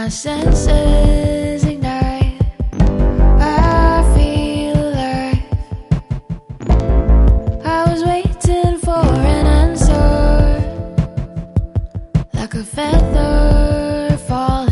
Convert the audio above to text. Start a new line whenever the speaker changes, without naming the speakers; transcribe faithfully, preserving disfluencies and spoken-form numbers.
senses ignite. I feel alive. I was waiting for an answer, like a feather falling.